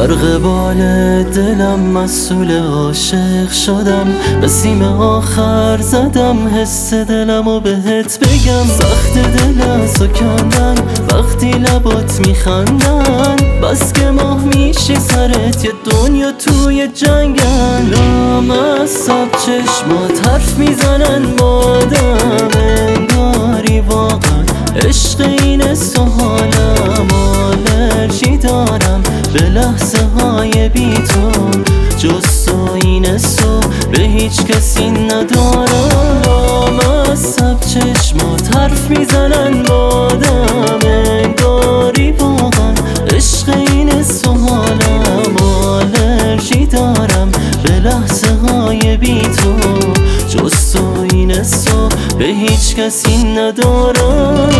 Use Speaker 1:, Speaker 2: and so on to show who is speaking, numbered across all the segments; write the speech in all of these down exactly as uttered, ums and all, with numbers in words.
Speaker 1: در قبال دلم مسئول عاشق شدم، نسیم آخر زدم حس دلمو بهت بگم. سخت دل ازو کندن وقتی لبات میخندن، بس که ماه میشی سرت یه دنیا توی جنگن. لامصب چشمات حرف میزنن با آدم، انگاری واقعا عشق این سوالم. آلرژی دارم به لحظه های بی تو، جز تو این سو به هیچ کسی ندارم. لامصب چشمات حرف میزنن با آدم، انگاری واقعا عشق این سوالم. آلرژی دارم به لحظه های بی تو، جز تو این سو به هیچ کسی ندارم.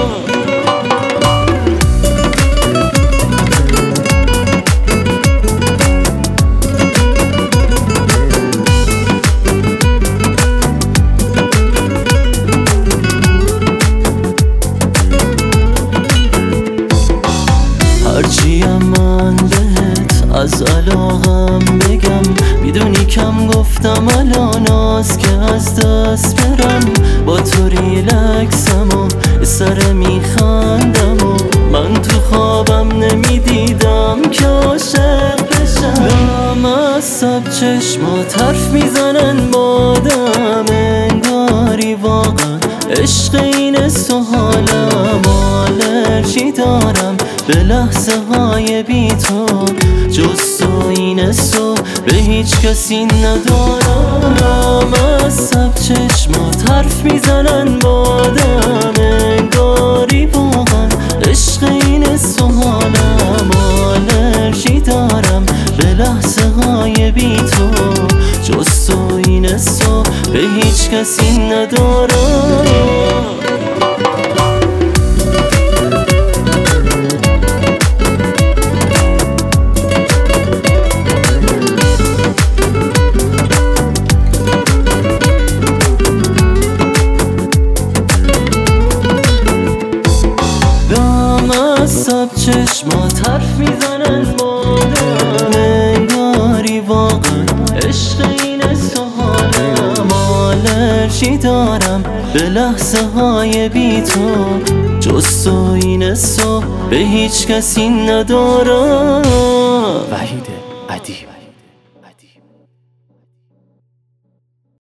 Speaker 1: هرچیم من بهت از علاقم بگم، میدونی کم گفتم الان از که از دست برم. با تو ریلکسم و سر میخندم و من تو خوابم نمیدیدم که عاشق بشم. لامصب چشمات حرف میزنن با آدم، انگاری واقعا عشق این سوالم. آلرژی دارم به لحظه های بی تو، جز تو این سو به هیچ کسی ندارم. لامصب چشمات حرف میزنن با آدم، انگاری واقعا عشق این سوالم. آلرژی دارم به لحظه های بی تو، جز تو این سو به هیچ کسی ندارم. لامصب چشمات حرف میزنن با آدم، انگاری واقعا عشق این سوالم. آلرژی دارم به لحظه های بی تو، جز تو این سو به هیچ کسی ندارم. وحیده